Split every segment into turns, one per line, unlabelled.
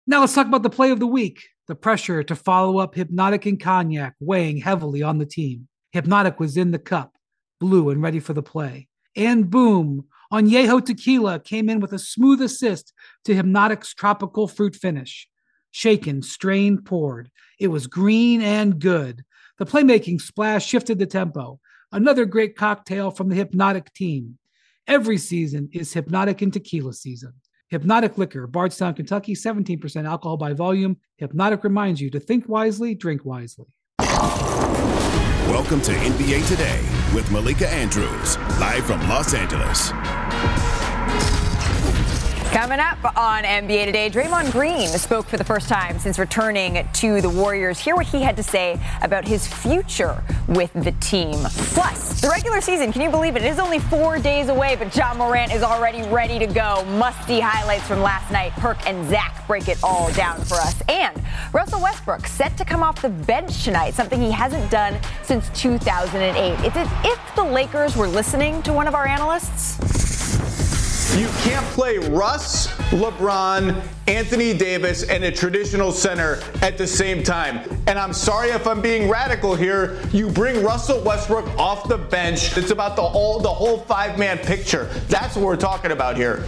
Now let's talk about the play of the week. The pressure to follow up Hypnotic and Cognac weighing heavily on the team. Hypnotic was in the cup, blue and ready for the play. And boom, Añejo Tequila came in with a smooth assist to Hypnotic's tropical fruit finish. Shaken, strained, poured. It was green and good. The playmaking splash shifted the tempo. Another great cocktail from the Hypnotic team. Every season is Hypnotic and Tequila season. Hypnotic Liquor, Bardstown, Kentucky, 17% alcohol by volume. Hypnotic reminds you to think wisely, drink wisely.
Welcome to NBA Today with Malika Andrews, live from Los Angeles.
Coming up on NBA Today, Draymond Green spoke for the first time since returning to the Warriors. Hear what he had to say about his future with the team. Plus, the regular season, can you believe it? It is only 4 days away, but Ja Morant is already ready to go. Must-see highlights from last night. Perk and Zach break it all down for us. And Russell Westbrook set to come off the bench tonight, something he hasn't done since 2008. It's as if the Lakers were listening to one of our analysts.
You can't play Russ, LeBron, Anthony Davis, and a traditional center at the same time. And I'm sorry if I'm being radical here. You bring Russell Westbrook off the bench. It's about the whole five-man picture. That's what we're talking about here.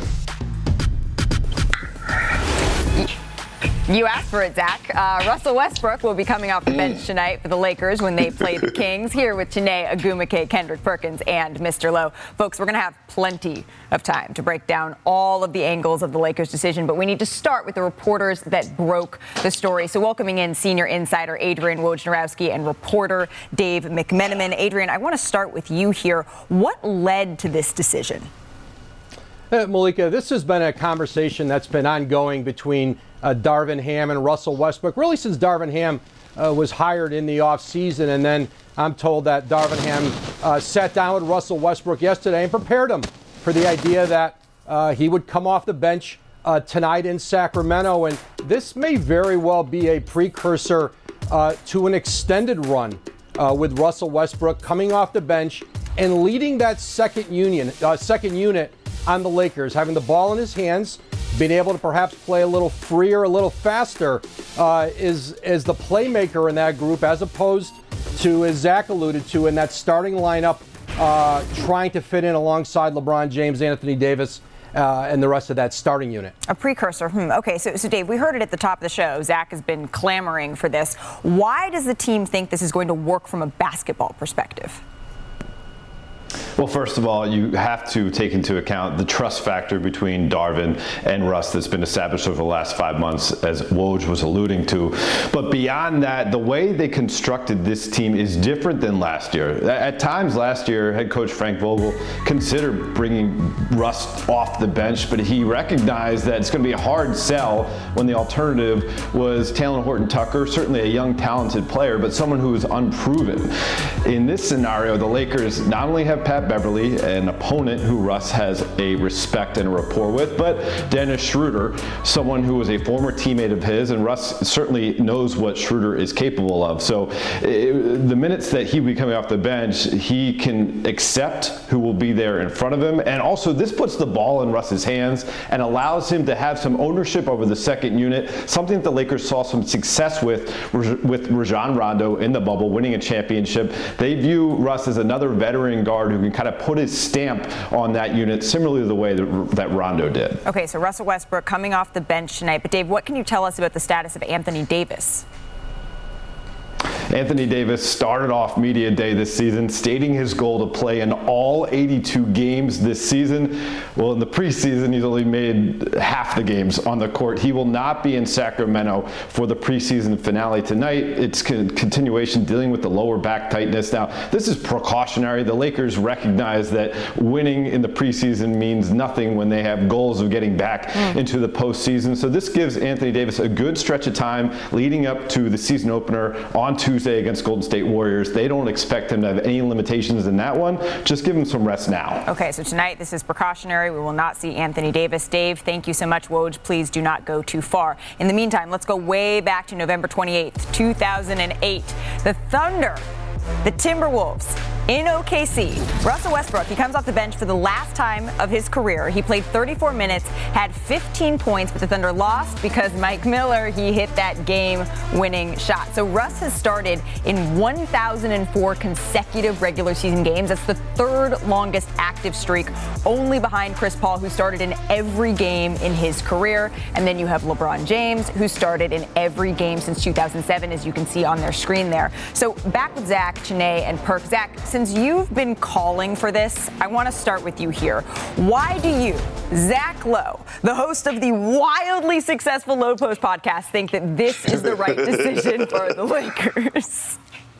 You asked for it, Zach. Russell Westbrook will be coming off the bench tonight for the Lakers when they play the Kings. Here with Chiney Ogwumike, Kendrick Perkins, and Mr. Lowe. Folks, we're going to have plenty of time to break down all of the angles of the Lakers' decision, but we need to start with the reporters that broke the story. So welcoming in senior insider Adrian Wojnarowski and reporter Dave McMenamin. Adrian, I want to start with you here. What led to this decision?
Malika, this has been a conversation that's been ongoing between Darvin Ham and Russell Westbrook, really since Darvin Ham was hired in the offseason. And then I'm told that Darvin Ham sat down with Russell Westbrook yesterday and prepared him for the idea that he would come off the bench tonight in Sacramento. And this may very well be a precursor to an extended run with Russell Westbrook coming off the bench and leading that second unit on the Lakers, having the ball in his hands, being able to perhaps play a little freer, a little faster, is the playmaker in that group, as opposed to, as Zach alluded to, in that starting lineup, trying to fit in alongside LeBron James, Anthony Davis, and the rest of that starting unit. A precursor.
Okay, so Dave, we heard it at the top of the show. Zach has been clamoring for this. Why does the team think this is going to work from a basketball perspective?
Well, first of all, you have to take into account the trust factor between Darvin and Russ that's been established over the last 5 months, as Woj was alluding to. But beyond that, the way they constructed this team is different than last year. At times last year, head coach Frank Vogel considered bringing Russ off the bench, but he recognized that it's going to be a hard sell when the alternative was Talen Horton-Tucker, certainly a young, talented player, but someone who is unproven. In this scenario, the Lakers not only have Pat Beverly, an opponent who Russ has a respect and a rapport with, but Dennis Schroeder, someone who was a former teammate of his, and Russ certainly knows what Schroeder is capable of. So the minutes that he will be coming off the bench, he can accept who will be there in front of him. And also this puts the ball in Russ's hands and allows him to have some ownership over the second unit, something that the Lakers saw some success with Rajon Rondo in the bubble, winning a championship. They view Russ as another veteran guard who can kind of put his stamp on that unit, similarly to the way that Rondo did.
Okay, so Russell Westbrook coming off the bench tonight. But Dave, what can you tell us about the status of Anthony Davis?
Anthony Davis started off media day this season stating his goal to play in all 82 games this season. Well, in the preseason, he's only made half the games on the court. He will not be in Sacramento for the preseason finale tonight. It's continuation dealing with the lower back tightness. Now, this is precautionary. The Lakers recognize that winning in the preseason means nothing when they have goals of getting back into the postseason. So this gives Anthony Davis a good stretch of time leading up to the season opener on Tuesday against Golden State Warriors. They don't expect him to have any limitations in that one. Just give him some rest now.
Okay, so tonight this is precautionary. We will not see Anthony Davis. Dave, thank you so much. Woj, please do not go too far. In the meantime, let's go way back to November 28th, 2008. The Thunder, the Timberwolves, In OKC, Russell Westbrook, he comes off the bench for the last time of his career. He played 34 minutes, had 15 points, but the Thunder lost because Mike Miller, he hit that game-winning shot. So Russ has started in 1,004 consecutive regular season games. That's the third longest active streak, only behind Chris Paul, who started in every game in his career. And then you have LeBron James, who started in every game since 2007, as you can see on their screen there. So back with Zach, Chiney, and Perk. Zach, since you've been calling for this, I want to start with you here. Why do you, Zach Lowe, the host of the wildly successful Lowe Post podcast, think that this is the right decision for the Lakers?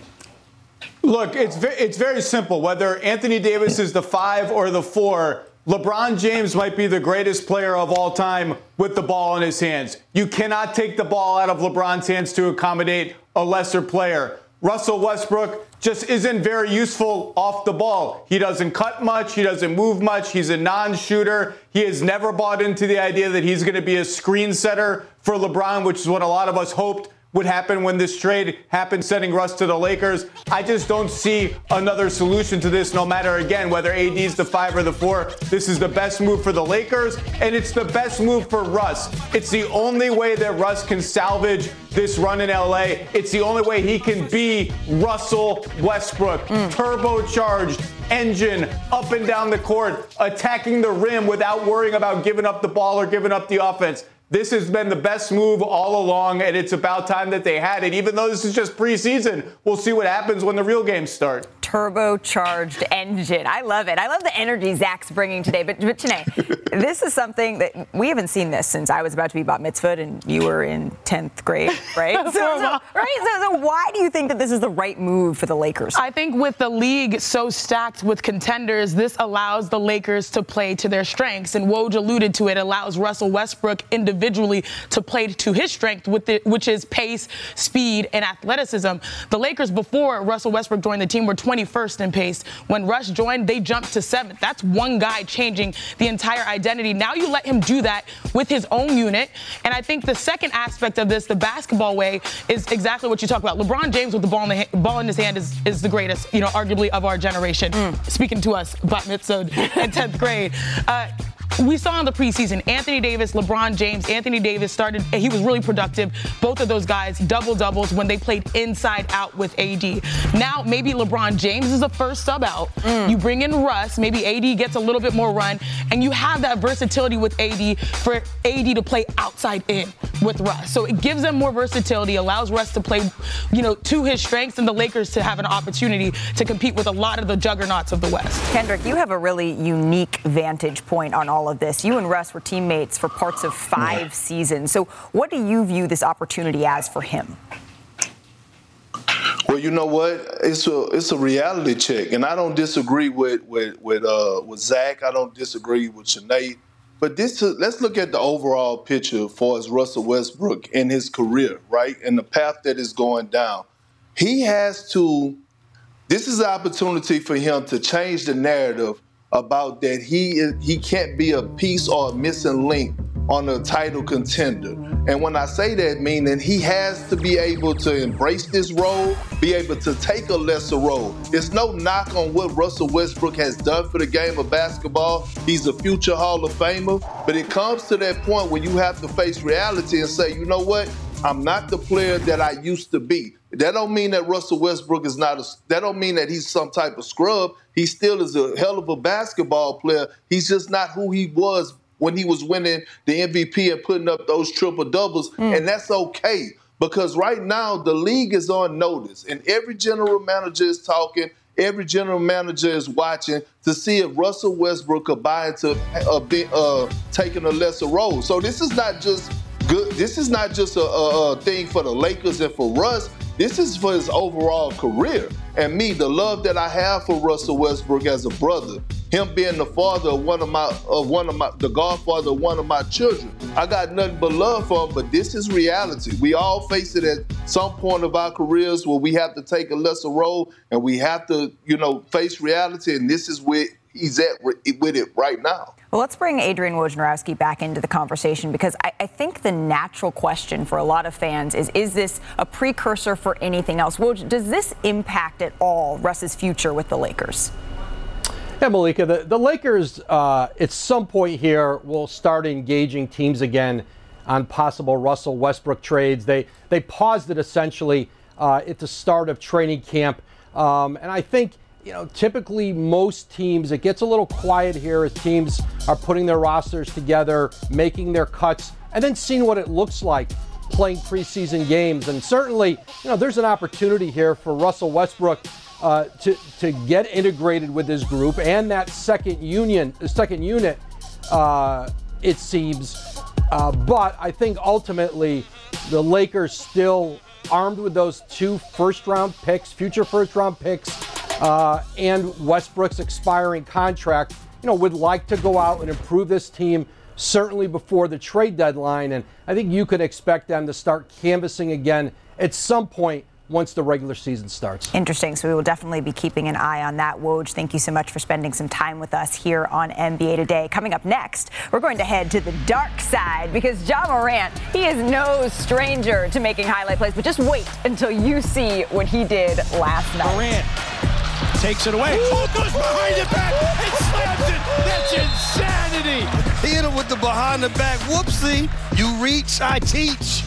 Look, it's very simple. Whether Anthony Davis is the 5 or the 4, LeBron James might be the greatest player of all time with the ball in his hands. You cannot take the ball out of LeBron's hands to accommodate a lesser player. Russell Westbrook just isn't very useful off the ball. He doesn't cut much. He doesn't move much. He's a non-shooter. He has never bought into the idea that he's going to be a screen setter for LeBron, which is what a lot of us hoped would happen when this trade happened, sending Russ to the Lakers. I just don't see another solution to this, no matter, again, whether AD is the 5 or the 4. This is the best move for the Lakers, and it's the best move for Russ. It's the only way that Russ can salvage this run in LA. It's the only way he can be Russell Westbrook, turbocharged engine up and down the court, attacking the rim without worrying about giving up the ball or giving up the offense. This has been the best move all along, and it's about time that they had it. Even though this is just preseason, we'll see what happens when the real games start.
Turbocharged engine. I love it. I love the energy Zach's bringing today. But Chiney, this is something that we haven't seen this since I was about to be bat mitzvahed and you were in 10th grade, right? So why do you think that this is the right move for the Lakers?
I think with the league so stacked with contenders, this allows the Lakers to play to their strengths. And Woj alluded to it, allows Russell Westbrook individually to play to his strength, which is pace, speed, and athleticism. The Lakers, before Russell Westbrook joined the team, were 21st in pace. When Russ joined, they jumped to 7th. That's one guy changing the entire identity. Now you let him do that with his own unit. And I think the second aspect of this, the basketball way, is exactly what you talk about. LeBron James with the ball in his hand is the greatest, arguably, of our generation. Speaking to us, bat mitzvah in 10th grade. We saw in the preseason, Anthony Davis, LeBron James. Anthony Davis started, he was really productive. Both of those guys, double-doubles when they played inside out with AD. Now, maybe LeBron James is the first sub out. You bring in Russ, maybe AD gets a little bit more run, and you have that versatility with AD for AD to play outside in with Russ. So it gives them more versatility, allows Russ to play, to his strengths, and the Lakers to have an opportunity to compete with a lot of the juggernauts of the West.
Kendrick, you have a really unique vantage point on all of this. You and Russ were teammates for parts of 5 seasons. So what do you view this opportunity as for him?
Well, you know what? It's a reality check, and I don't disagree with Zach. I don't disagree with Sinead. But let's look at the overall picture for as Russell Westbrook in his career, right, and the path that is going down. He has to. This is an opportunity for him to change the narrative about that he can't be a piece or a missing link on a title contender. And when I say that, meaning he has to be able to embrace this role, be able to take a lesser role. It's no knock on what Russell Westbrook has done for the game of basketball. He's a future Hall of Famer. But it comes to that point where you have to face reality and say, you know what? I'm not the player that I used to be. That don't mean that Russell Westbrook is that don't mean that he's some type of scrub. He still is a hell of a basketball player. He's just not who he was when he was winning the MVP and putting up those triple doubles. And that's okay, because right now the league is on notice and every general manager is talking. Every general manager is watching to see if Russell Westbrook could buy into taking a lesser role. So this is not just good. This is not just a thing for the Lakers and for Russ. This is for his overall career. And me, the love that I have for Russell Westbrook as a brother, him being the father of the godfather of one of my children. I got nothing but love for him, but this is reality. We all face it at some point of our careers where we have to take a lesser role and we have to, face reality. And this is where he's at with it right now.
Well, let's bring Adrian Wojnarowski back into the conversation because I think the natural question for a lot of fans is this a precursor for anything else? Woj, does this impact at all Russ's future with the Lakers?
Yeah, Malika, the Lakers at some point here will start engaging teams again on possible Russell Westbrook trades. They paused it essentially at the start of training camp. And I think, typically most teams, it gets a little quiet here as teams are putting their rosters together, making their cuts, and then seeing what it looks like playing preseason games. And certainly, there's an opportunity here for Russell Westbrook to get integrated with his group and that second unit, it seems. But I think ultimately the Lakers still armed with those 2 future first-round picks, and Westbrook's expiring contract, would like to go out and improve this team certainly before the trade deadline. And I think you could expect them to start canvassing again at some point once the regular season starts.
Interesting. So we will definitely be keeping an eye on that. Woj, thank you so much for spending some time with us here on NBA Today. Coming up next, we're going to head to the dark side because Ja Morant, he is no stranger to making highlight plays, but just wait until you see what he did last night.
Morant takes it away. Oh, goes behind the back and slams it. That's insanity. He hit him with the behind the back. Whoopsie. You reach, I teach.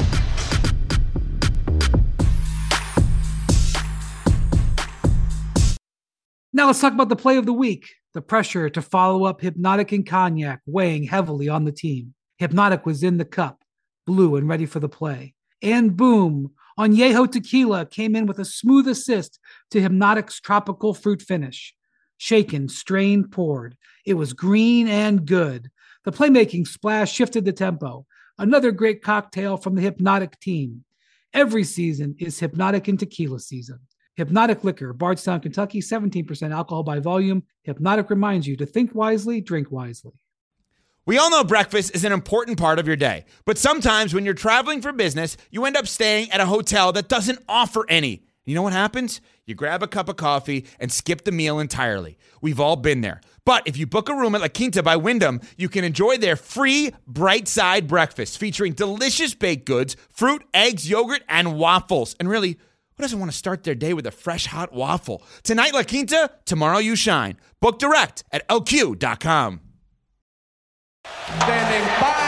Now let's talk about the play of the week. The pressure to follow up Hypnotic and Cognac weighing heavily on the team. Hypnotic was in the cup, blue and ready for the play. And boom, Añejo Tequila came in with a smooth assist to Hypnotic's tropical fruit finish. Shaken, strained, poured. It was green and good. The playmaking splash shifted the tempo. Another great cocktail from the Hypnotic team. Every season is Hypnotic and Tequila season. Hypnotic Liquor, Bardstown, Kentucky, 17% alcohol by volume. Hypnotic reminds you to think wisely, drink wisely.
We all know breakfast is an important part of your day, but sometimes when you're traveling for business, you end up staying at a hotel that doesn't offer any. You know what happens? You grab a cup of coffee and skip the meal entirely. We've all been there. But if you book a room at La Quinta by Wyndham, you can enjoy their free Bright Side breakfast featuring delicious baked goods, fruit, eggs, yogurt, and waffles. And really, who doesn't want to start their day with a fresh, hot waffle? Tonight, La Quinta, tomorrow you shine. Book direct at LQ.com.
Standing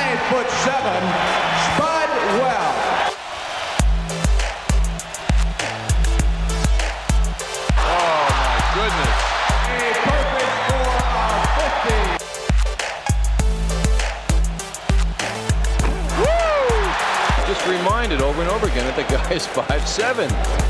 5'7", Spud Webb.
Oh my goodness.
A perfect score of 50.
Woo! Just reminded over and over again that the guy is 5'7".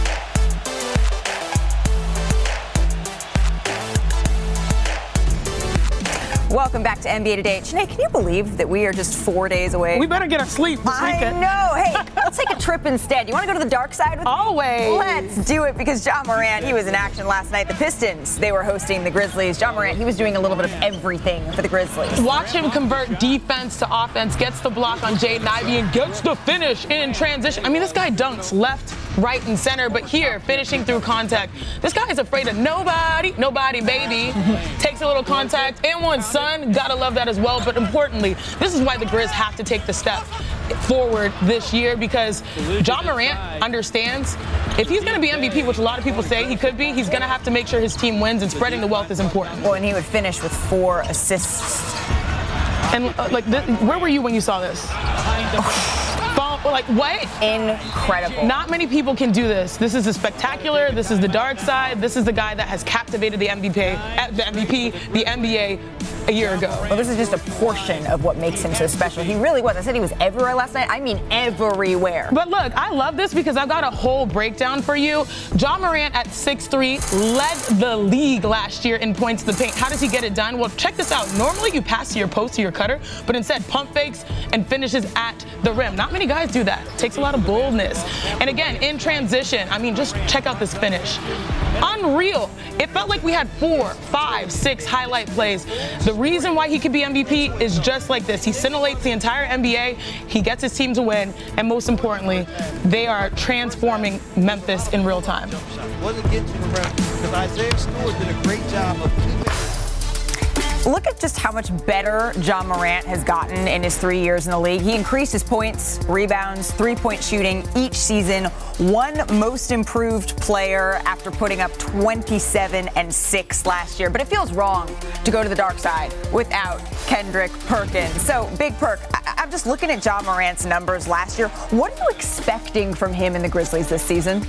Welcome back to NBA Today. Sinead, can you believe that we are just 4 days away?
We better get our sleep this weekend.
I know. Hey, let's take a trip instead. You want to go to the dark side with me?
Always.
Let's do it because Ja Morant, he was in action last night. The Pistons, they were hosting the Grizzlies. Ja Morant, he was doing a little bit of everything for the Grizzlies.
Watch him convert defense to offense, gets the block on Jaden Ivey, and gets the finish in transition. I mean, this guy dunks left, right, and center, but here, finishing through contact. This guy is afraid of nobody, baby. Takes a little contact, and one son. Gotta love that as well. But importantly, this is why the Grizz have to take the step forward this year because Ja Morant understands if he's going to be MVP, which a lot of people say he could be, he's going to have to make sure his team wins, and spreading the wealth is important.
Well, and he would finish with 4 assists.
And where were you when you saw this? Like, what?
Incredible.
Not many people can do this. This is a spectacular. This is the dark side. This is the guy that has captivated the NBA a year ago.
Well, this is just a portion of what makes him so special. He really was. I said he was everywhere last night. I mean everywhere.
But look, I love this because I've got a whole breakdown for you. Ja Morant at 6'3" led the league last year in points to the paint. How does he get it done? Well, check this out. Normally you pass to your post to your cutter, but instead pump fakes and finishes at the rim. Not many guys do that. It takes a lot of boldness. And again, in transition, I mean, just check out this finish. Unreal. It felt like we had 4, 5, 6 highlight plays. The reason why he could be MVP is just like this. He scintillates the entire NBA. He gets his team to win. And most importantly, they are transforming Memphis in real time.
Wasn't getting to the rim because Isaiah Stewart did a great job of keeping.
Look at just how much better Ja Morant has gotten in his 3 years in the league. He increased his points, rebounds, three-point shooting each season. One most improved player after putting up 27 and 6 last year. But it feels wrong to go to the dark side without Kendrick Perkins. So, Big Perk, I'm just looking at Ja Morant's numbers last year. What are you expecting from him in the Grizzlies this season?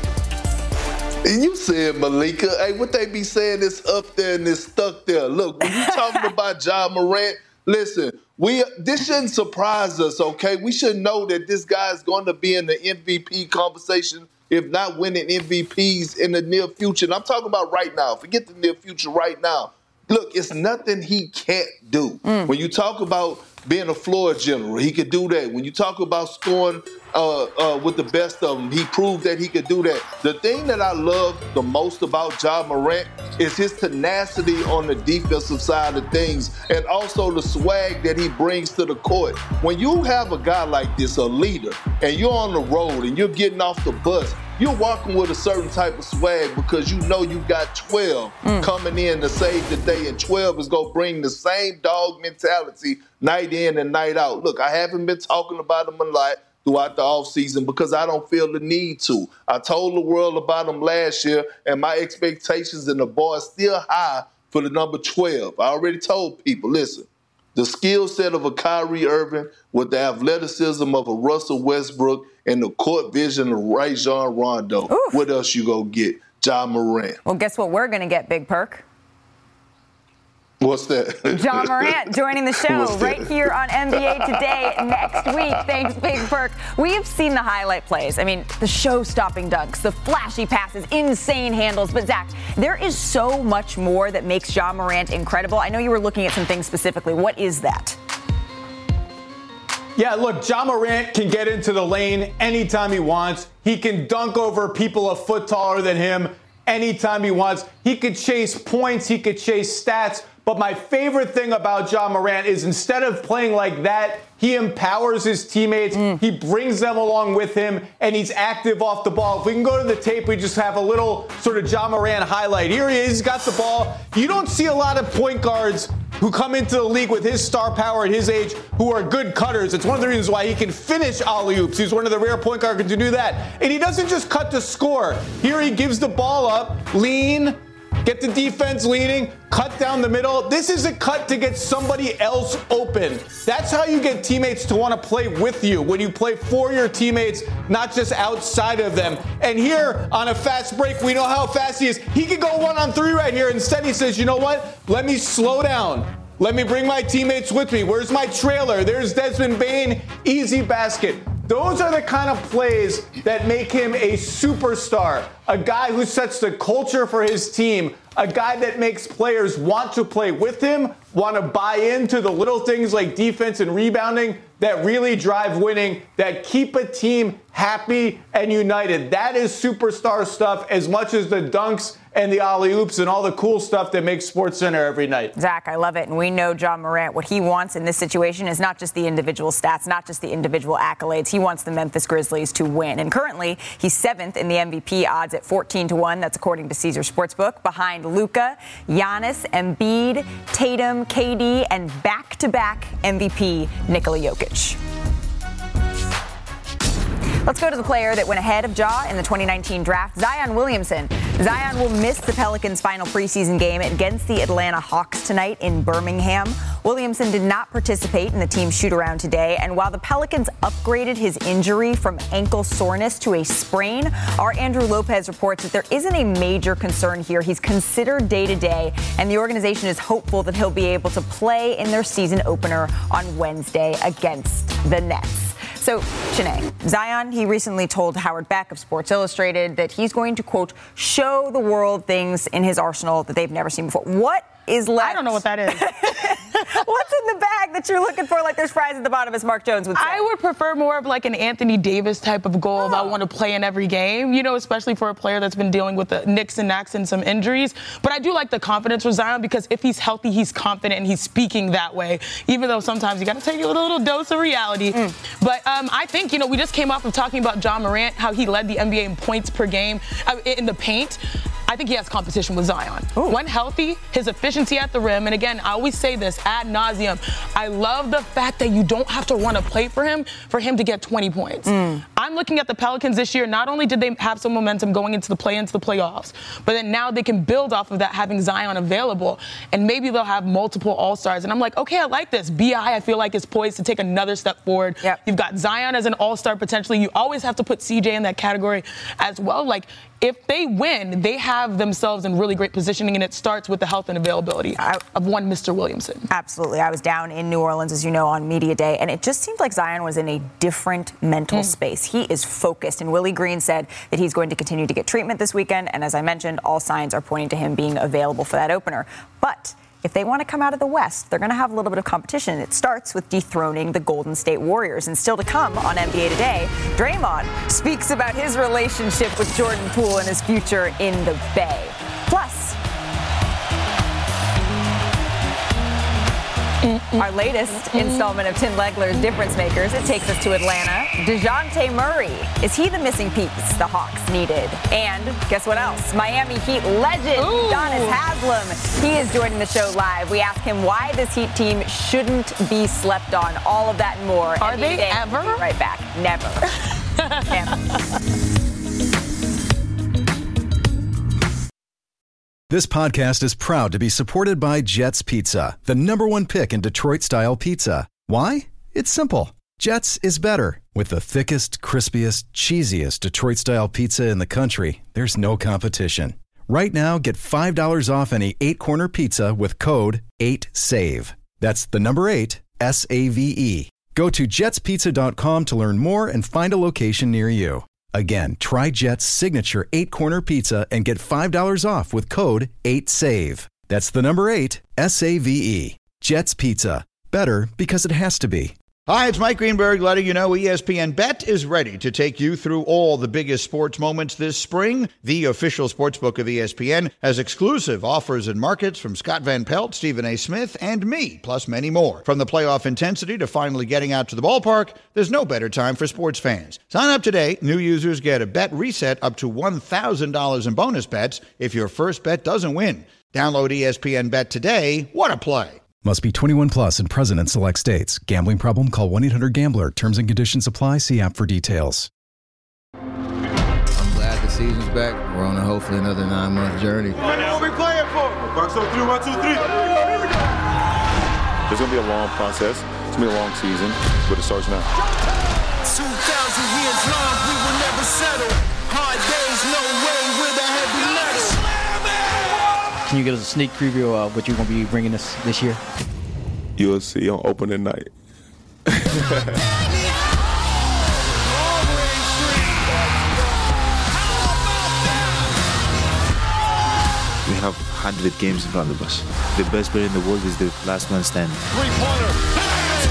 You said, Malika, hey, what they be saying is up there and it's stuck there. Look, when you talking about Ja Morant, listen, this shouldn't surprise us, okay? We should know that this guy is going to be in the MVP conversation, if not winning MVPs in the near future. And I'm talking about right now. Forget the near future right now. Look, it's nothing he can't do. When you talk about being a floor general, he could do that. When you talk about scoring with the best of them, he proved that he could do that. The thing that I love the most about Ja Morant is his tenacity on the defensive side of things, and also the swag that he brings to the court. When you have a guy like this, a leader, and you're on the road and you're getting off the bus, you're walking with a certain type of swag because you know you got 12 coming in to save the day, and 12 is going to bring the same dog mentality night in and night out. Look, I haven't been talking about him a lot throughout the offseason because I don't feel the need to. I told the world about him last year, and my expectations and the bar is still high for the number 12. I already told people, listen, the skill set of a Kyrie Irving with the athleticism of a Russell Westbrook and the court vision of Rajon Rondo. Oof. What else you gonna get? Ja Morant.
Well, guess what we're gonna get, Big Perk?
What's that?
Ja Morant joining the show right here on NBA Today next week. Thanks, Big Perk. We've seen the highlight plays. I mean, the show-stopping dunks, the flashy passes, insane handles. But, Zach, there is so much more that makes Ja Morant incredible. I know you were looking at some things specifically. What is that?
Yeah, look, Ja Morant can get into the lane anytime he wants. He can dunk over people a foot taller than him anytime he wants. He could chase points. He could chase stats. But my favorite thing about Ja Morant is instead of playing like that, he empowers his teammates. He brings them along with him, and he's active off the ball. If we can go to the tape, we just have a little sort of Ja Morant highlight. Here he is. He's got the ball. You don't see a lot of point guards who come into the league with his star power at his age who are good cutters. It's one of the reasons why he can finish alley-oops. He's one of the rare point guards to do that. And he doesn't just cut to score. Here he gives the ball up, lean, get the defense leaning, cut down the middle. This is a cut to get somebody else open. That's how you get teammates to want to play with you, when you play for your teammates, not just outside of them. And here on a fast break, we know how fast he is. He could go 1-on-3 right here. Instead, he says, you know what? Let me slow down. Let me bring my teammates with me. Where's my trailer? There's Desmond Bane. Easy basket. Those are the kind of plays that make him a superstar, a guy who sets the culture for his team, a guy that makes players want to play with him, want to buy into the little things like defense and rebounding that really drive winning, that keep a team happy and united. That is superstar stuff as much as the dunks and the alley-oops and all the cool stuff that makes SportsCenter every night.
Zach, I love it. And we know Ja Morant, what he wants in this situation is not just the individual stats, not just the individual accolades. He wants the Memphis Grizzlies to win. And currently, he's 7th in the MVP odds at 14-1. That's according to Caesar Sportsbook, behind Luka, Giannis, Embiid, Tatum, KD, and back-to-back MVP Nikola Jokic. Let's go to the player that went ahead of Ja in the 2019 draft, Zion Williamson. Zion will miss the Pelicans' final preseason game against the Atlanta Hawks tonight in Birmingham. Williamson did not participate in the team shoot-around today, and while the Pelicans upgraded his injury from ankle soreness to a sprain, our Andrew Lopez reports that there isn't a major concern here. He's considered day-to-day, and the organization is hopeful that he'll be able to play in their season opener on Wednesday against the Nets. So, Shanae, Zion, he recently told Howard Beck of Sports Illustrated that he's going to, quote, show the world things in his arsenal that they've never seen before. What is left?
I don't know what that is.
What's in the bag that you're looking for? Like there's fries at the bottom, as Mark Jones would say.
I would prefer more of like an Anthony Davis type of goal that I want to play in every game, you know, especially for a player that's been dealing with the nicks and knacks and some injuries. But I do like the confidence for Zion because if he's healthy, he's confident and he's speaking that way, even though sometimes you got to take a little dose of reality. But I think, you know, we just came off of talking about Ja Morant, how he led the NBA in points per game in the paint. I think he has competition with Zion. When healthy, his efficiency at the rim, and again, I always say this ad nauseum, I love the fact that you don't have to run a play for him to get 20 points. I'm looking at the Pelicans this year. Not only did they have some momentum going into the playoffs, but then now they can build off of that having Zion available, and maybe they'll have multiple all-stars. And I'm like, okay, I like this. B.I., I feel like, is poised to take another step forward. Yep. You've got Zion as an all-star potentially. You always have to put CJ in that category as well. Like, if they win, they have themselves in really great positioning, and it starts with the health and availability of one Mr. Williamson.
Absolutely. I was down in New Orleans, as you know, on Media Day, and it just seemed like Zion was in a different mental space. He is focused, and Willie Green said that he's going to continue to get treatment this weekend, and as I mentioned, all signs are pointing to him being available for that opener. But if they want to come out of the West, they're going to have a little bit of competition. It starts with dethroning the Golden State Warriors. And still to come on NBA Today, Draymond speaks about his relationship with Jordan Poole and his future in the Bay. Plus, our latest installment of Tim Legler's Difference Makers. It takes us to Atlanta. DeJounte Murray. Is he the missing piece the Hawks needed? And guess what else? Miami Heat legend Udonis Haslem. He is joining the show live. We ask him why this Heat team shouldn't be slept on. All of that and more.
Are they ever?
We'll be right back. Never. Never.
This podcast is proud to be supported by Jets Pizza, the #1 pick in Detroit-style pizza. Why? It's simple. Jets is better. With the thickest, crispiest, cheesiest Detroit-style pizza in the country, there's no competition. Right now, get $5 off any 8-corner pizza with code 8SAVE. That's the number 8, S-A-V-E. Go to jetspizza.com to learn more and find a location near you. Again, try Jet's signature 8-corner pizza and get $5 off with code 8SAVE. That's the number 8, S-A-V-E. Jet's Pizza. Better because it has to be.
Hi, it's Mike Greenberg letting you know ESPN Bet is ready to take you through all the biggest sports moments this spring. The official sportsbook of ESPN has exclusive offers and markets from Scott Van Pelt, Stephen A. Smith, and me, plus many more. From the playoff intensity to finally getting out to the ballpark, there's no better time for sports fans. Sign up today. New users get a bet reset up to $1,000 in bonus bets if your first bet doesn't win. Download ESPN Bet today. What a play.
Must be 21 plus and present in select states. Gambling problem? Call 1-800-GAMBLER. Terms and conditions apply. See app for details.
I'm glad the season's back. We're on hopefully another 9-month journey.
What we playing for? Bucks on 3, 1, 2, 3.
There's going to be a long process. It's going to be a long season, but it starts now.
2,000 years long, we will never settle. Hard days, no way, with a heavy metal.
Can you give us a sneak preview of what you're going to be bringing us this year?
You'll see on opening night.
We
have 100 games in front of us. The best player in the world is the last man standing.
Three-pointer.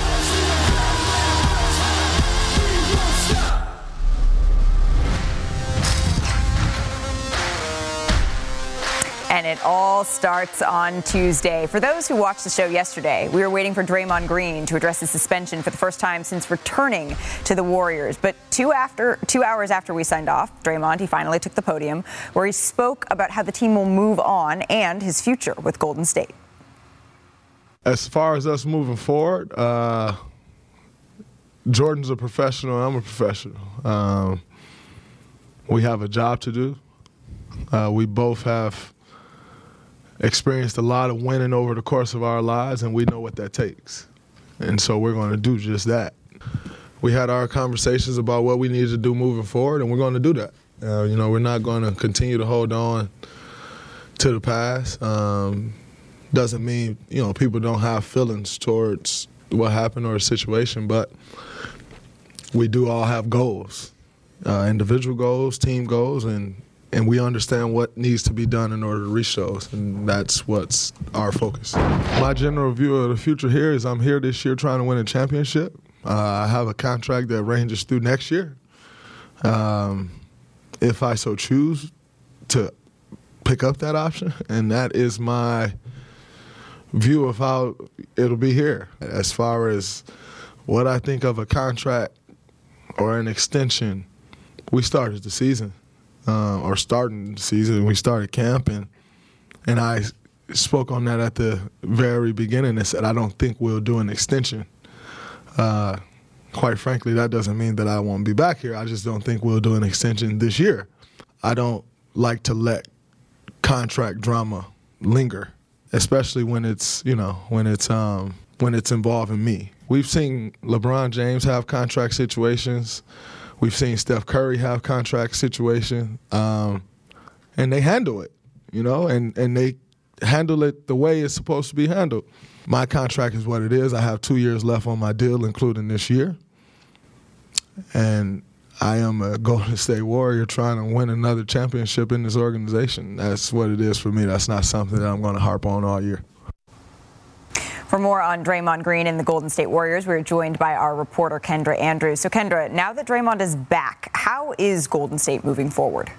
And it all starts on Tuesday. For those who watched the show yesterday, we were waiting for Draymond Green to address his suspension for the first time since returning to the Warriors. But 2 hours after we signed off, Draymond, he finally took the podium, where he spoke about how the team will move on and his future with Golden State.
As far as us moving forward, Jordan's a professional, I'm a professional. We have a job to do. We both have experienced a lot of winning over the course of our lives, and we know what that takes. And so we're going to do just that. We had our conversations about what we need to do moving forward, and we're going to do that. We're not going to continue to hold on to the past. Doesn't mean, people don't have feelings towards what happened or a situation, but we do all have goals, individual goals, team goals, and we understand what needs to be done in order to reach those, and that's what's our focus. My general view of the future here is I'm here this year trying to win a championship. I have a contract that ranges through next year. If I so choose to pick up that option, and that is my view of how it'll be here. As far as what I think of a contract or an extension, we started the season. or starting the season. We started camp, and I spoke on that at the very beginning and said I don't think we'll do an extension. Quite frankly, that doesn't mean that I won't be back here. I just don't think we'll do an extension this year. I don't like to let contract drama linger, especially when it's involving me. We've seen LeBron James have contract situations. We've seen Steph Curry have contract situations, and they handle it, and they handle it the way it's supposed to be handled. My contract is what it is. I have 2 years left on my deal, including this year. And I am a Golden State Warrior trying to win another championship in this organization. That's what it is for me. That's not something that I'm going to harp on all year.
For more on Draymond Green and the Golden State Warriors, we're joined by our reporter, Kendra Andrews. So, Kendra, now that Draymond is back, how is Golden State moving forward?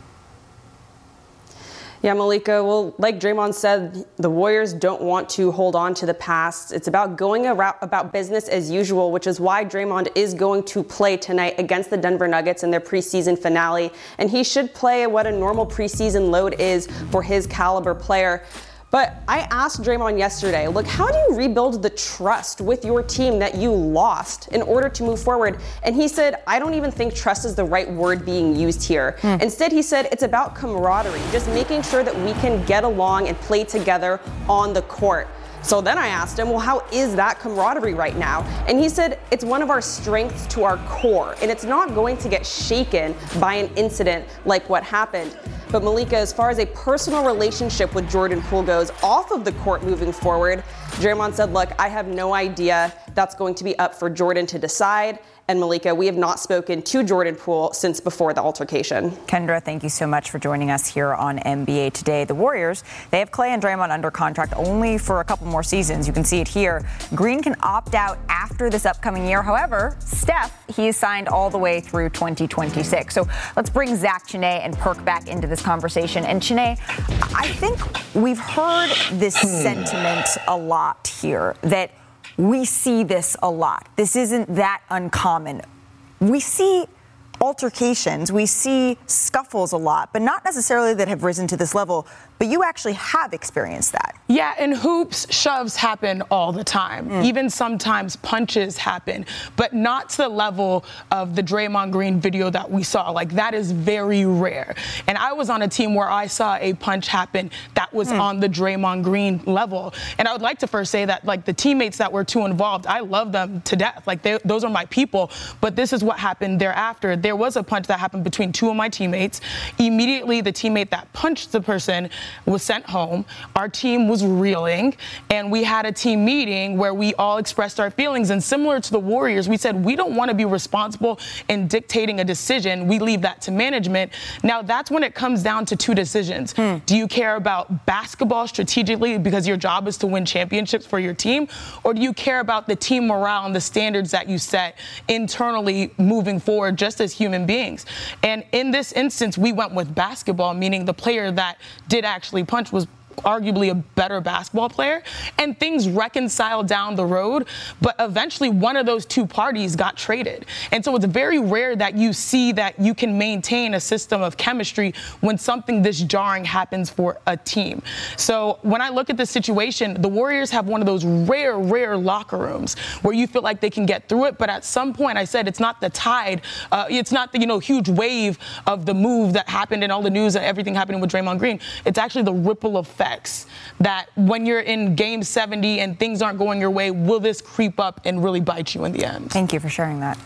Yeah, Malika, well, like Draymond said, the Warriors don't want to hold on to the past. It's about going about business as usual, which is why Draymond is going to play tonight against the Denver Nuggets in their preseason finale. And he should play what a normal preseason load is for his caliber player. But I asked Draymond yesterday, look, how do you rebuild the trust with your team that you lost in order to move forward? And he said, I don't even think trust is the right word being used here. Instead, he said, it's about camaraderie, just making sure that we can get along and play together on the court. So then I asked him, well, how is that camaraderie right now? And he said, it's one of our strengths to our core, and it's not going to get shaken by an incident like what happened. But Malika, as far as a personal relationship with Jordan Poole goes off of the court moving forward, Draymond said, look, I have no idea. That's going to be up for Jordan to decide. And Malika, we have not spoken to Jordan Poole since before the altercation.
Kendra, thank you so much for joining us here on NBA Today. The Warriors, they have Klay and Draymond under contract only for a couple more seasons. You can see it here. Green can opt out after this upcoming year. However, Steph, he is signed all the way through 2026. So let's bring Zach Chiney and Perk back into this conversation. And Chiney, I think we've heard this sentiment a lot here that we see this a lot. This isn't that uncommon. We see altercations, we see scuffles a lot, but not necessarily that have risen to this level. But you actually have experienced that.
Yeah, in hoops, shoves happen all the time. Even sometimes punches happen, but not to the level of the Draymond Green video that we saw. Like, that is very rare. And I was on a team where I saw a punch happen that was on the Draymond Green level. And I would like to first say that, like, the teammates that were too involved, I love them to death. Like, those are my people. But this is what happened thereafter. There was a punch that happened between two of my teammates. Immediately, the teammate that punched the person was sent home. Our team was reeling, and we had a team meeting where we all expressed our feelings. And similar to the Warriors, we said we don't want to be responsible in dictating a decision. We leave that to management. Now, that's when it comes down to two decisions. Do you care about basketball strategically because your job is to win championships for your team? Or do you care about the team morale and the standards that you set internally moving forward just as human beings? And in this instance, we went with basketball, meaning the player that did actually punch was arguably a better basketball player, and things reconciled down the road, but eventually one of those two parties got traded. And so it's very rare that you see that you can maintain a system of chemistry when something this jarring happens for a team. So when I look at this situation, the Warriors have one of those rare locker rooms where you feel like they can get through it, but at some point I said it's not the tide, it's not the huge wave of the move that happened and all the news and everything happening with Draymond Green. It's actually the ripple effect that when you're in game 70 and things aren't going your way, will this creep up and really bite you in the end?
Thank you for sharing that.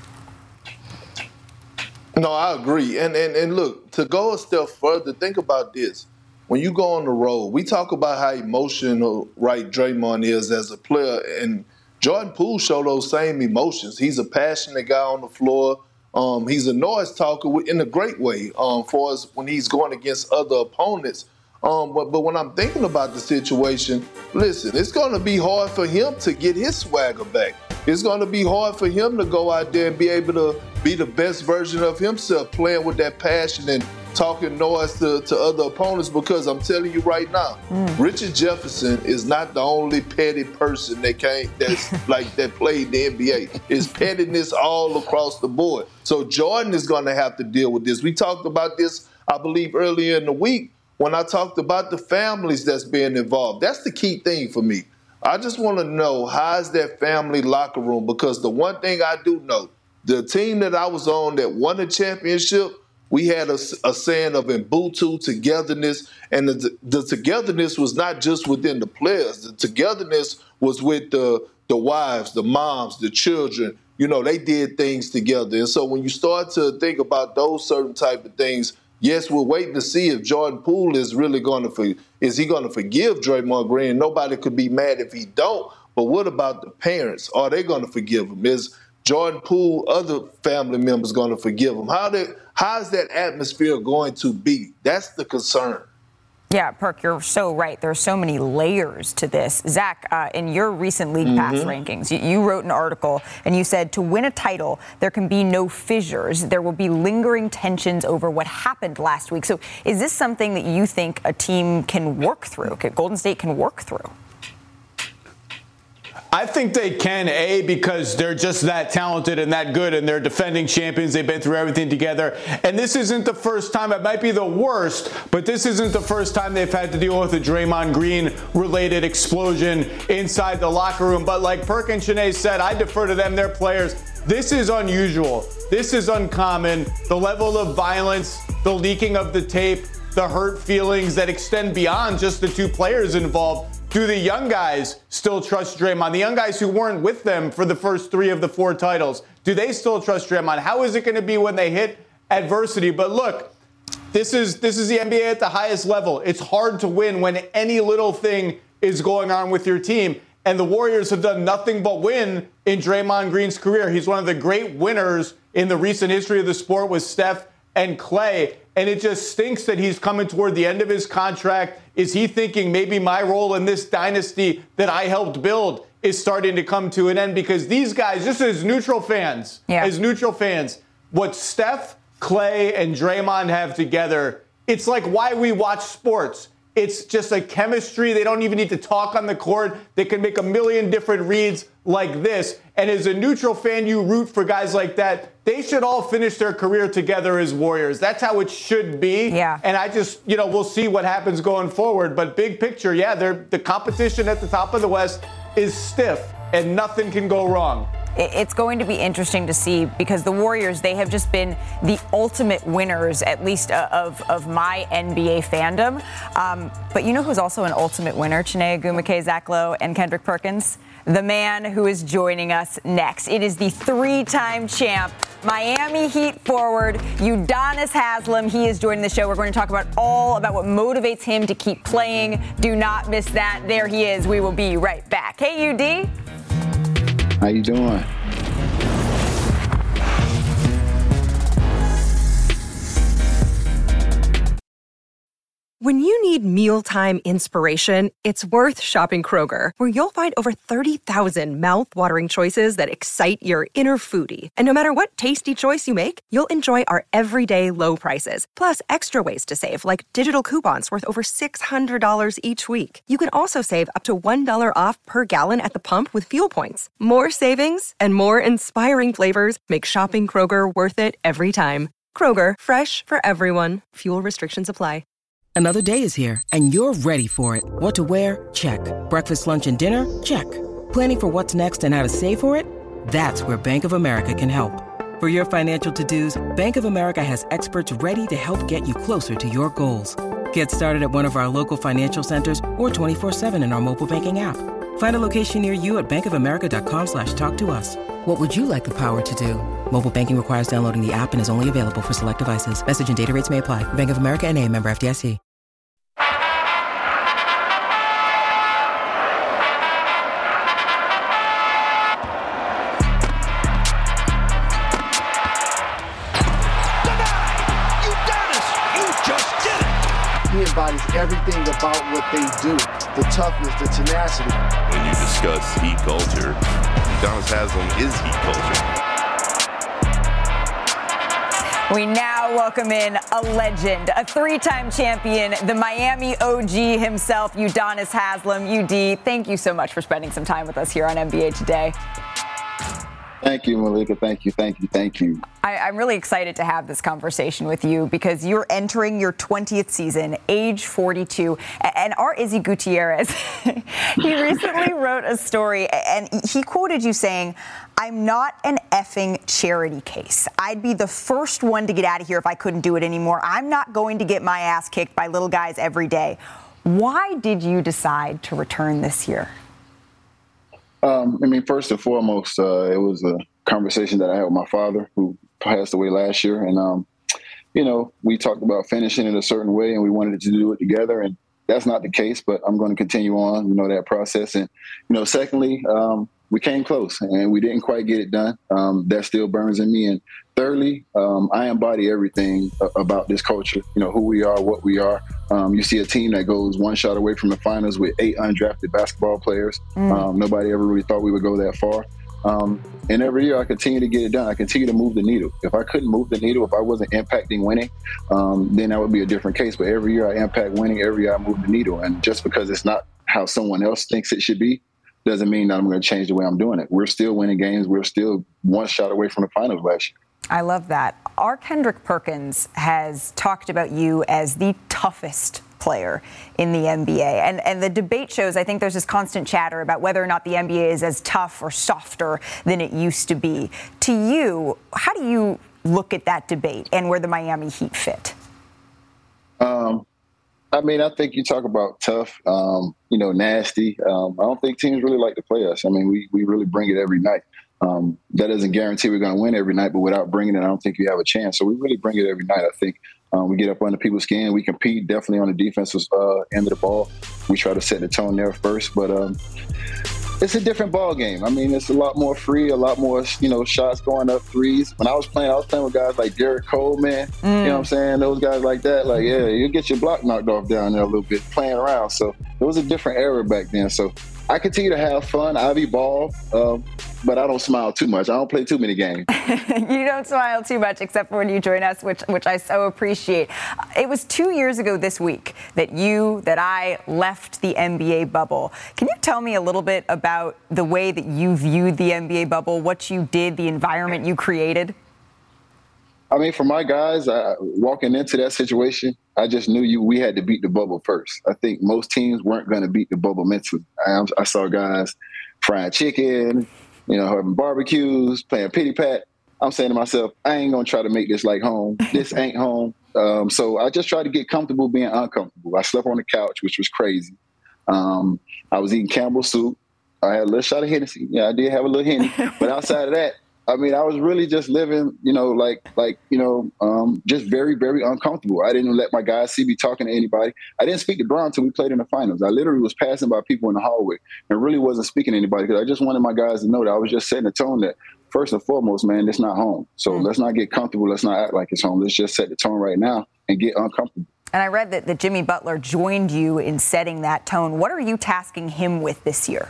No, I agree. And look, to go a step further, think about this. When you go on the road, we talk about how emotional, right, Draymond is as a player, and Jordan Poole showed those same emotions. He's a passionate guy on the floor. He's a noise talker in a great way for us when he's going against other opponents. But when I'm thinking about the situation, listen, it's going to be hard for him to get his swagger back. It's going to be hard for him to go out there and be able to be the best version of himself, playing with that passion and talking noise to other opponents, because I'm telling you right now, Richard Jefferson is not the only petty person that played the NBA. It's pettiness all across the board. So Jordan is going to have to deal with this. We talked about this I believe, earlier in the week when I talked about the families that's being involved. That's the key thing for me. I just want to know, how's that family locker room? Because the one thing I do know, the team that I was on that won the championship, we had a saying of Ubuntu, togetherness, and the togetherness was not just within the players. The togetherness was with the wives, the moms, the children. You know, they did things together. And so when you start to think about those certain type of things, yes, we're waiting to see if Jordan Poole is really going to is he going to forgive Draymond Green? Nobody could be mad if he don't. But what about the parents? Are they going to forgive him? Is Jordan Poole, other family members, going to forgive him? How's that atmosphere going to be? That's the concern.
Yeah, Perk, you're so right. There are so many layers to this. Zach, in your recent League Pass rankings, you wrote an article and you said to win a title, there can be no fissures. There will be lingering tensions over what happened last week. So is this something that you think a team can work through, Golden State can work through?
I think they can, because they're just that talented and that good, and they're defending champions. They've been through everything together. And this isn't the first time. It might be the worst, but this isn't the first time they've had to deal with a Draymond Green-related explosion inside the locker room. But like Perk and Shanae said, I defer to them, their players. This is unusual. This is uncommon. The level of violence, the leaking of the tape, the hurt feelings that extend beyond just the two players involved. Do the young guys still trust Draymond? The young guys who weren't with them for the first 3 of the 4 titles, do they still trust Draymond? How is it going to be when they hit adversity? But look, this is the NBA at the highest level. It's hard to win when any little thing is going on with your team. And the Warriors have done nothing but win in Draymond Green's career. He's one of the great winners in the recent history of the sport with Steph and Clay. And it just stinks that he's coming toward the end of his contract. Is he thinking maybe my role in this dynasty that I helped build is starting to come to an end? Because these guys, just as neutral fans, what Steph, Clay, and Draymond have together, it's like why we watch sports. It's just a chemistry. They don't even need to talk on the court. They can make a million different reads like this. And as a neutral fan, you root for guys like that. They should all finish their career together as Warriors. That's how it should be. Yeah. And I just, we'll see what happens going forward. But big picture, the competition at the top of the West is stiff, and nothing can go wrong.
It's going to be interesting to see because the Warriors, they have just been the ultimate winners, at least of my NBA fandom. But you know who's also an ultimate winner? Chiney Ogwumike, Zach Lowe, and Kendrick Perkins? The man who is joining us next. It is the 3-time champ, Miami Heat forward, Udonis Haslem. He is joining the show. We're going to talk all about what motivates him to keep playing. Do not miss that. There he is. We will be right back. Hey, UD.
How you doing?
When you need mealtime inspiration, it's worth shopping Kroger, where you'll find over 30,000 mouth-watering choices that excite your inner foodie. And no matter what tasty choice you make, you'll enjoy our everyday low prices, plus extra ways to save, like digital coupons worth over $600 each week. You can also save up to $1 off per gallon at the pump with fuel points. More savings and more inspiring flavors make shopping Kroger worth it every time. Kroger, fresh for everyone. Fuel restrictions apply.
Another day is here, and you're ready for it. What to wear? Check. Breakfast, lunch, and dinner? Check. Planning for what's next and how to save for it? That's where Bank of America can help. For your financial to-dos, Bank of America has experts ready to help get you closer to your goals. Get started at one of our local financial centers or 24/7 in our mobile banking app. Find a location near you at bankofamerica.com/talktous. What would you like the power to do? Mobile banking requires downloading the app and is only available for select devices. Message and data rates may apply. Bank of America NA, member FDIC.
He embodies everything about what they do. The toughness, the tenacity.
When you discuss Heat culture, Udonis Haslem is Heat culture.
We now welcome in a legend, a 3-time champion, the Miami OG himself, Udonis Haslem. UD, thank you so much for spending some time with us here on NBA Today.
Thank you, Malika. Thank you.
I'm really excited to have this conversation with you because you're entering your 20th season, age 42. And our Izzy Gutierrez, he recently wrote a story and he quoted you saying, "I'm not an effing charity case. I'd be the first one to get out of here if I couldn't do it anymore. I'm not going to get my ass kicked by little guys every day." Why did you decide to return this year?
First and foremost, it was a conversation that I had with my father, who passed away last year. And, we talked about finishing it a certain way, and we wanted to do it together. And that's not the case, but I'm going to continue on, that process. And, secondly, we came close, and we didn't quite get it done. That still burns in me. And thirdly, I embody everything about this culture, who we are, what we are. You see a team that goes one shot away from the finals with 8 undrafted basketball players. Nobody ever really thought we would go that far. And every year I continue to get it done. I continue to move the needle. If I couldn't move the needle, if I wasn't impacting winning, then that would be a different case. But every year I impact winning, every year I move the needle. And just because it's not how someone else thinks it should be, doesn't mean that I'm going to change the way I'm doing it. We're still winning games. We're still one shot away from the finals last year.
I love that. Our Kendrick Perkins has talked about you as the toughest player in the NBA. And the debate shows, I think there's this constant chatter about whether or not the NBA is as tough or softer than it used to be. To you, how do you look at that debate and where the Miami Heat fit?
I think you talk about tough, nasty. I don't think teams really like to play us. We really bring it every night. That doesn't guarantee we're going to win every night, but without bringing it, I don't think you have a chance. So we really bring it every night. I think we get up under people's skin. We compete definitely on the defensive end of the ball. We try to set the tone there first, but it's a different ball game. It's a lot more free, a lot more, shots going up, threes. When I was playing with guys like Derek Coleman, you know what I'm saying? Those guys like that, you get your block knocked off down there a little bit playing around. So it was a different era back then. So I continue to have fun. I've evolved, but I don't smile too much. I don't play too many games.
You don't smile too much, except for when you join us, which I so appreciate. It was 2 years ago this week that I left the NBA bubble. Can you tell me a little bit about the way that you viewed the NBA bubble, what you did, the environment you created?
For my guys, walking into that situation, I just knew we had to beat the bubble first. I think most teams weren't going to beat the bubble mentally. I saw guys frying chicken, having barbecues, playing pity pat. I'm saying to myself, I ain't going to try to make this like home. This ain't home. So I just tried to get comfortable being uncomfortable. I slept on the couch, which was crazy. I was eating Campbell's soup. I had a little shot of Hennessy. Yeah, I did have a little Henny. But outside of that, I was really just living, just very, very uncomfortable. I didn't let my guys see me talking to anybody. I didn't speak to Bron until we played in the finals. I literally was passing by people in the hallway and really wasn't speaking to anybody because I just wanted my guys to know that I was just setting the tone that, first and foremost, man, it's not home. So let's not get comfortable. Let's not act like it's home. Let's just set the tone right now and get uncomfortable.
And I read that Jimmy Butler joined you in setting that tone. What are you tasking him with this year?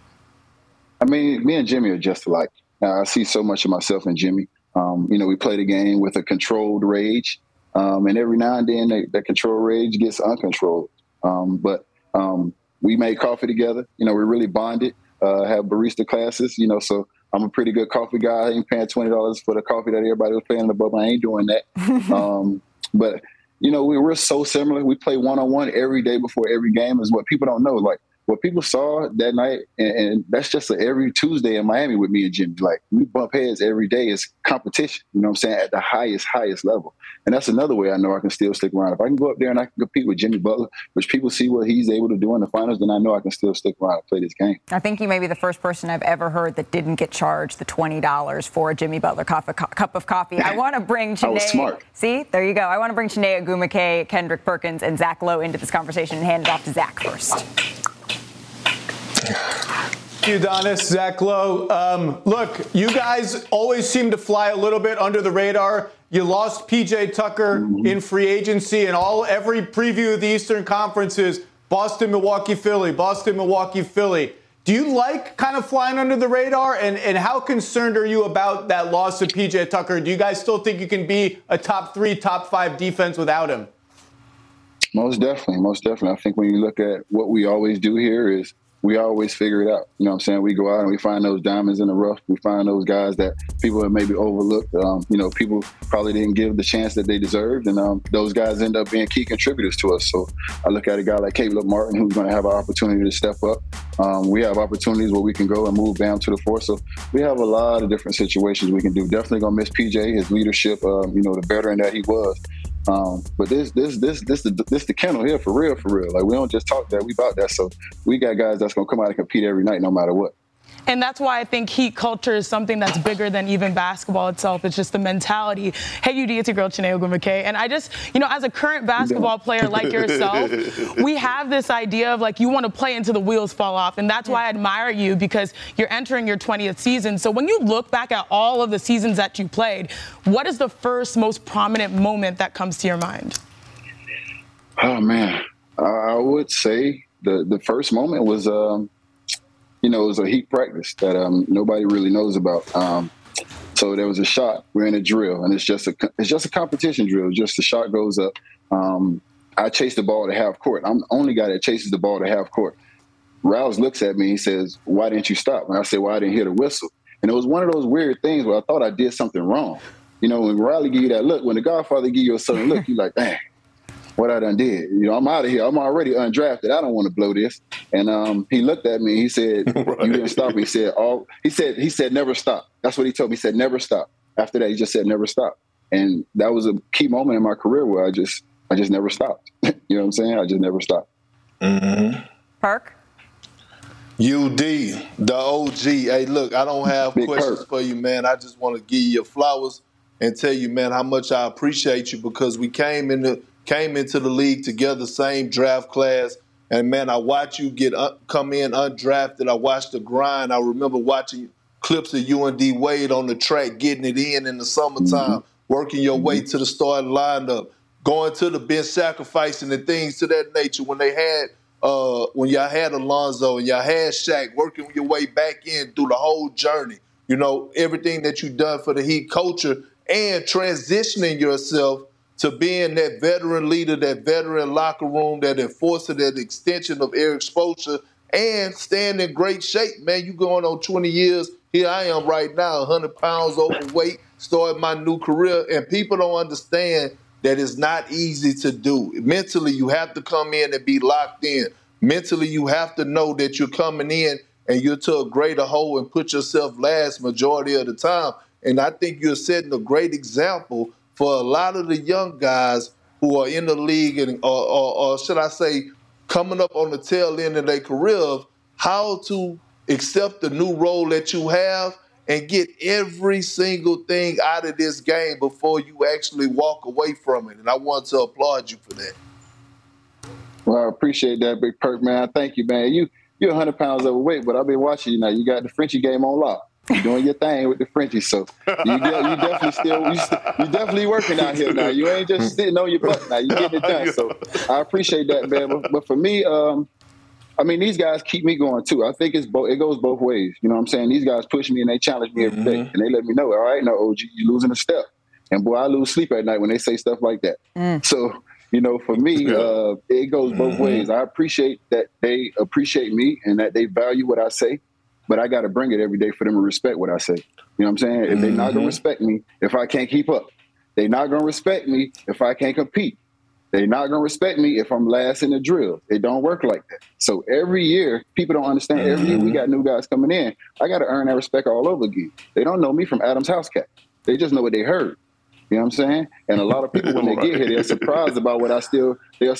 Me and Jimmy are just alike. I see so much of myself in Jimmy. We play the game with a controlled rage, and every now and then that controlled rage gets uncontrolled. But we made coffee together. We really bonded, have barista classes, so I'm a pretty good coffee guy. I ain't paying $20 for the coffee that everybody was paying in the bubble. I ain't doing that. But, we're so similar. We play one-on-one every day before every game is what people don't know. What people saw that night, and that's just every Tuesday in Miami with me and Jimmy. We bump heads every day. It's competition, at the highest level. And that's another way I know I can still stick around. If I can go up there and I can compete with Jimmy Butler, which people see what he's able to do in the finals, then I know I can still stick around and play this game.
I think you may be the first person I've ever heard that didn't get charged the $20 for a Jimmy Butler cup of coffee. I want to bring Chiney.
I was smart.
See, there you go. I want to bring Chiney Ogwumike, Kendrick Perkins, and Zach Lowe into this conversation and hand it off to Zach first.
Thank you, Udonis. Zach Lowe. Look, you guys always seem to fly a little bit under the radar. You lost P.J. Tucker in free agency, and every preview of the Eastern Conference is Boston, Milwaukee, Philly, Boston, Milwaukee, Philly. Do you like kind of flying under the radar? And how concerned are you about that loss of P.J. Tucker? Do you guys still think you can be a top 3, top 5 defense without him?
Most definitely. I think when you look at what we always do here is we always figure it out. You know what I'm saying? We go out and we find those diamonds in the rough. We find those guys that people have maybe overlooked. People probably didn't give the chance that they deserved. And those guys end up being key contributors to us. So I look at a guy like Caleb Martin, who's going to have an opportunity to step up. We have opportunities where we can go and move Bam to the floor. So we have a lot of different situations we can do. Definitely going to miss PJ, his leadership, the veteran that he was. But this the kennel here for real. Like, we don't just talk that, we about that. So we got guys that's gonna come out and compete every night, no matter what.
And that's why I think Heat culture is something that's bigger than even basketball itself. It's just the mentality. Hey, UD, it's your girl, Chiney Ogwumike. And I just, as a current basketball player like yourself, we have this idea of, like, you want to play until the wheels fall off. And that's why I admire you, because you're entering your 20th season. So when you look back at all of the seasons that you played, what is the first most prominent moment that comes to your mind?
Oh, man. I would say the first moment was it was a Heat practice that nobody really knows about. So there was a shot. We're in a drill, and it's just a competition drill. Just the shot goes up. I chase the ball to half court. I'm the only guy that chases the ball to half court. Rouse looks at me. He says, "Why didn't you stop?" And I say, "Well, I didn't hear the whistle." And it was one of those weird things where I thought I did something wrong. When Riley give you that look, when the Godfather give you a certain look, you're like, "Dang, what I done did. I'm out of here. I'm already undrafted. I don't want to blow this." And he looked at me. He said, "You didn't stop." He said, he said, "Never stop." That's what he told me. He said, "Never stop." After that, he just said, "Never stop." And that was a key moment in my career where I just never stopped. You know what I'm saying? I just never stopped.
Mm-hmm.
Park?
UD, the OG. Hey, look, I don't have questions for you, man. I just want to give you your flowers and tell you, man, how much I appreciate you, because we came into the league together, same draft class. And, man, I watched you come in undrafted. I watched the grind. I remember watching clips of you and D. Wade on the track, getting it in the summertime, working your way to the starting lineup, going to the bench, sacrificing and things to that nature when they had when y'all had Alonzo and y'all had Shaq, working your way back in through the whole journey. Everything that you've done for the Heat culture and transitioning yourself to being that veteran leader, that veteran locker room, that enforcer, that extension of Eric Spoelstra, and staying in great shape. Man, you going on 20 years. Here I am right now, 100 pounds overweight, starting my new career. And people don't understand that it's not easy to do. Mentally, you have to come in and be locked in. Mentally, you have to know that you're coming in and you're to a greater whole and put yourself last majority of the time. And I think you're setting a great example for a lot of the young guys who are in the league and, or should I say, coming up on the tail end of their career, of how to accept the new role that you have and get every single thing out of this game before you actually walk away from it. And I want to applaud you for that.
Well, I appreciate that, Big Perk, man. Thank you, man. You're 100 pounds overweight, but I've been watching you now. You got the Frenchie game on lock. You're doing your thing with the Frenchies, so you definitely working out here now. You ain't just sitting on your butt now. You're getting it done. So I appreciate that, man. But for me, these guys keep me going too. I think it goes both ways. You know what I'm saying? These guys push me and they challenge me every day, and they let me know, all right, no, OG, you're losing a step. And boy, I lose sleep at night when they say stuff like that. So, for me, it goes both ways. I appreciate that they appreciate me and that they value what I say. But I got to bring it every day for them to respect what I say. You know what I'm saying? If they're not going to respect me if I can't keep up. They're not going to respect me if I can't compete. They're not going to respect me if I'm last in the drill. It don't work like that. So every year, people don't understand. Every year we got new guys coming in. I got to earn that respect all over again. They don't know me from Adam's house cat. They just know what they heard. You know what I'm saying? And a lot of people, when they get here, they're surprised about what I still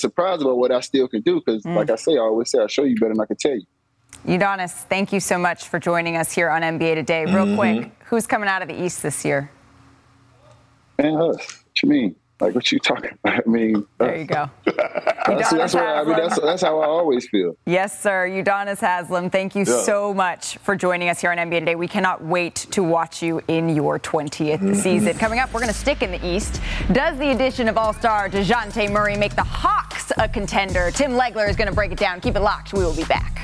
can do. Because like I say, I always say, I show you better than I can tell you.
Udonis, thank you so much for joining us here on NBA Today. Real quick, who's coming out of the East this year?
Man, us. What you mean? Like, what you talking about?
There you go.
That's how I always feel.
Yes, sir. Udonis Haslem, thank you so much for joining us here on NBA Today. We cannot wait to watch you in your 20th season. Coming up, we're going to stick in the East. Does the addition of All-Star DeJounte Murray make the Hawks a contender? Tim Legler is going to break it down. Keep it locked. We will be back.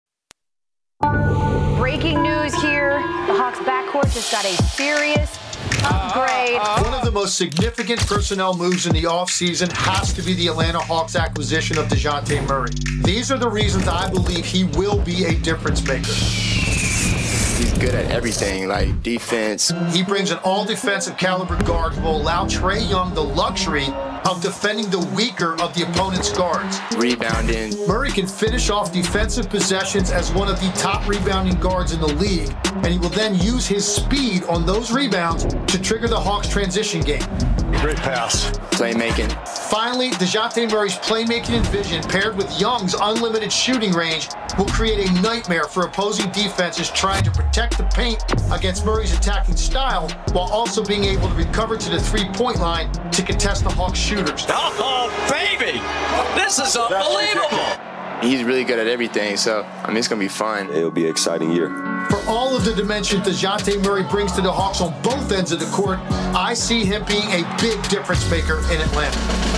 Breaking news here. The Hawks backcourt just got a serious Great.
One of the most significant personnel moves in the offseason has to be the Atlanta Hawks acquisition of DeJounte Murray. These are the reasons I believe he will be a difference maker.
He's good at everything, like defense.
He brings an all-defensive caliber guard who will allow Trae Young the luxury of defending the weaker of the opponent's guards.
Rebounding.
Murray can finish off defensive possessions as one of the top rebounding guards in the league, and he will then use his speed on those rebounds to trigger the Hawks' transition game.
Great pass. Playmaking.
Finally, DeJounte Murray's playmaking and vision paired with Young's unlimited shooting range will create a nightmare for opposing defenses trying to protect the paint against Murray's attacking style while also being able to recover to the three-point line to contest the Hawks' shooters.
Oh, baby! This is unbelievable!
He's really good at everything, so, it's going to be fun.
It'll be an exciting year.
For all of the dimensions DeJounte Murray brings to the Hawks on both ends of the court, I see him being a big difference maker in Atlanta.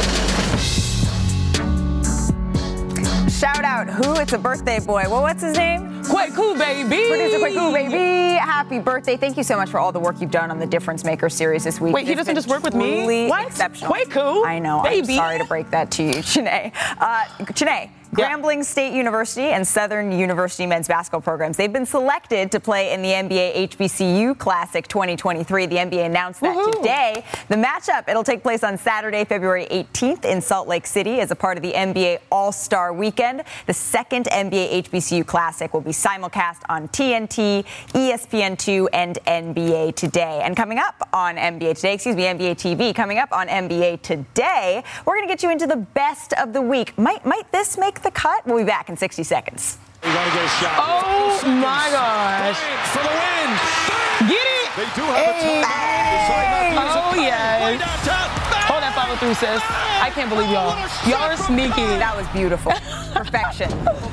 Shout out, who? It's a birthday boy. Well, what's his name?
Kwaku, baby.
Producer Kwaku, baby. Happy birthday. Thank you so much for all the work you've done on the Difference Maker series this week.
Wait, he doesn't just work with me? What?
Exceptional.
Kwaku?
I know.
Baby.
I'm sorry to break that to you, Chene. Chene. Grambling State University and Southern University men's basketball programs. They've been selected to play in the NBA HBCU Classic 2023. The NBA announced that today. The matchup, it'll take place on Saturday, February 18th in Salt Lake City as a part of the NBA All-Star Weekend. The second NBA HBCU Classic will be simulcast on TNT, ESPN2, and NBA Today. And coming up on NBA Today, NBA TV, coming up on NBA Today, we're going to get you into the best of the week. Might this make the cut? We'll be back in 60 seconds.
We got to get a shot.
Oh, my gosh.
For the win.
Get it.
They do have a time.
Oh, yes. Hold that follow through, sis. I can't believe y'all. Y'all are sneaky.
That was beautiful. Perfection.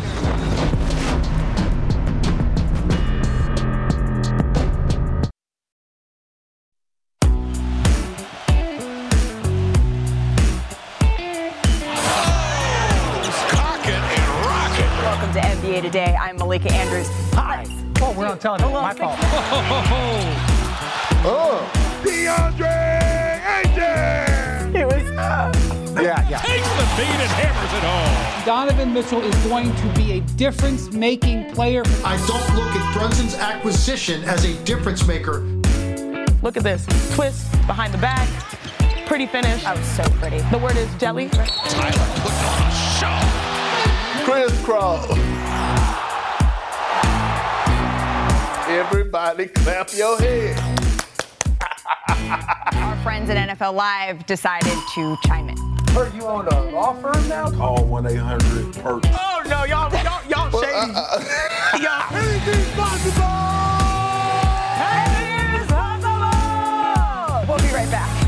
Welcome to NBA Today. I'm Malika Andrews.
Hi. Oh, we're not telling you. My fault.
DeAndre Ayton!
It was...
Yeah.
Takes the beat and hammers it home.
Donovan Mitchell is going to be a difference-making player.
I don't look at Brunson's acquisition as a difference maker.
Look at this. Twist behind the back. Pretty finish.
That was so pretty.
The word is jelly.
Tyler putting on a show.
Crisscross. Everybody clap your hands.
Our friends at NFL Live decided to chime in.
Heard you own a law firm now?
Call 1-800-PERKS.
Oh, no, y'all shady. Y'all.
Anything's possible!
Anything is possible! We'll be right back.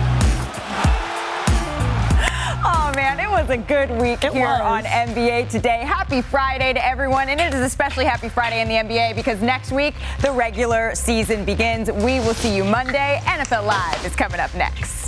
Oh, man, it was a good week here on NBA Today. Happy Friday to everyone, and it is especially happy Friday in the NBA because next week, the regular season begins. We will see you Monday. NFL Live is coming up next.